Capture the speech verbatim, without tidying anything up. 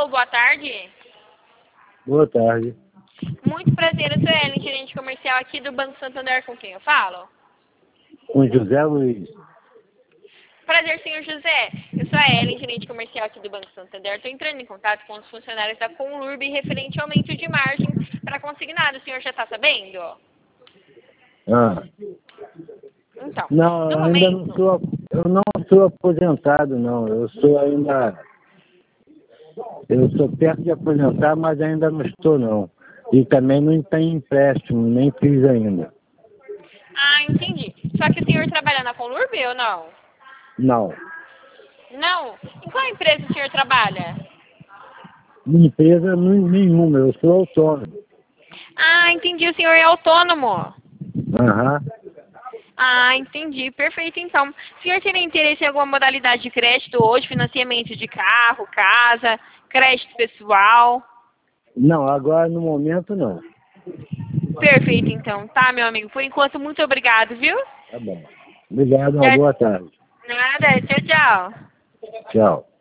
Alô, boa tarde. Boa tarde. Muito prazer, eu sou a Ellen, gerente comercial aqui do Banco Santander, com quem eu falo? Com José Luiz. Prazer, senhor José. Eu sou a Ellen, gerente comercial aqui do Banco Santander. Estou entrando em contato com os funcionários da Conlurb referente ao aumento de margem para consignado. O senhor já está sabendo? Ah. Então, Não, no eu ainda momento... não sou, eu não sou aposentado, não. Eu sou ainda, eu sou perto de aposentar, mas ainda não estou, não. E também não tem empréstimo, nem fiz ainda. Ah, entendi. Só que o senhor trabalha na Conlurb ou não? Não. Não? Em qual empresa o senhor trabalha? Empresa nu- nenhuma, eu sou autônomo. Ah, entendi. O senhor é autônomo. Aham. Ah, entendi. Perfeito, então. O senhor teria interesse em alguma modalidade de crédito hoje? Financiamento de carro, casa, crédito pessoal? Não, agora no momento não. Perfeito, então. Tá, meu amigo. Por enquanto, muito obrigado, viu? Tá bom. Obrigado, uma Certo? boa tarde. Nada. Tchau, tchau. Tchau.